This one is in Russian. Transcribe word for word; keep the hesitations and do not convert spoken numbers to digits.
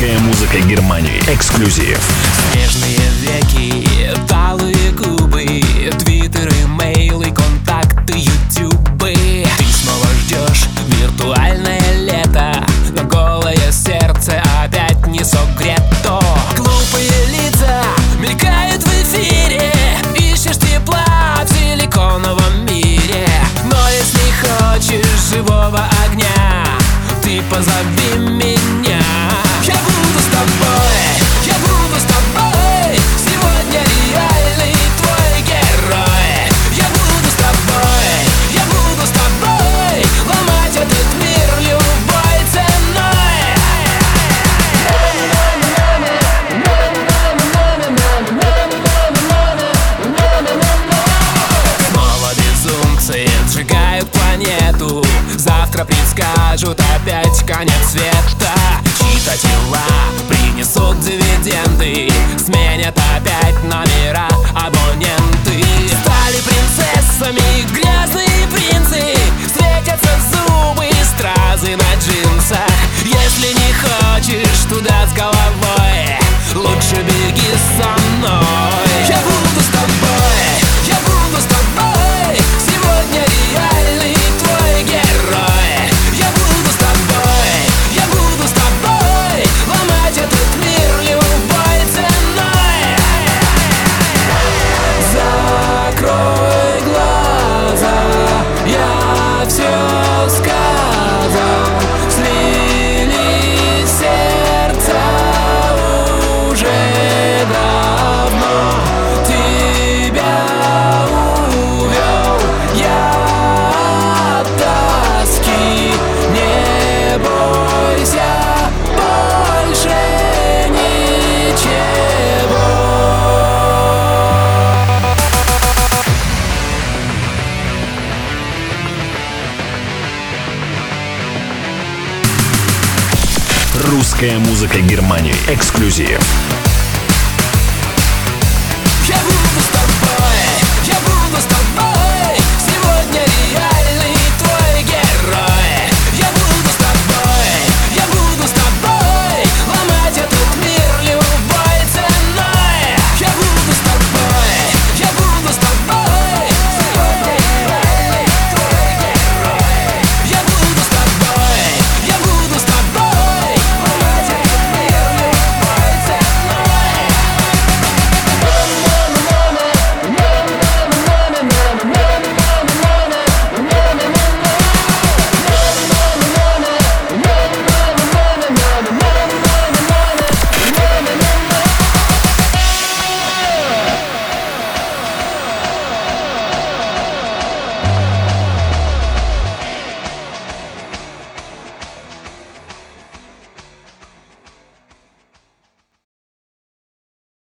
Русская музыка Германии. Эксклюзив. Снежные веки, талые губы, твиттер, имейлы, контакты, ютубы. Ты снова ждешь виртуальное лето, но голое сердце опять не согрето. Глупые лица мелькают в эфире, ищешь тепла в силиконовом мире. Но если хочешь живого огня, ты позови меня. Я буду с тобой, я буду с тобой. Сегодня реальный твой герой. Я буду с тобой, я буду с тобой. Ломать этот мир любой ценой. Снова безумцы сжигают планету. Завтра предскажут опять конец света. Чьи-то тела принесут дивиденды, сменят опять номера абоненты. Стали принцессами грязные принцы, светятся зубы и стразы на джинсах. Если не хочешь туда с головой, лучше беги со мной. Я буду с тобой, я буду с тобой. Сегодня реальный твой герой. Я буду с тобой, я буду с тобой. Ломать этот мир любой ценой. Закрой глаза, я все сказал. Слились сердца уже давно. Тебя увел я от тоски. Не бойся больше ничего. Русская музыка Германии. Эксклюзив. Я буду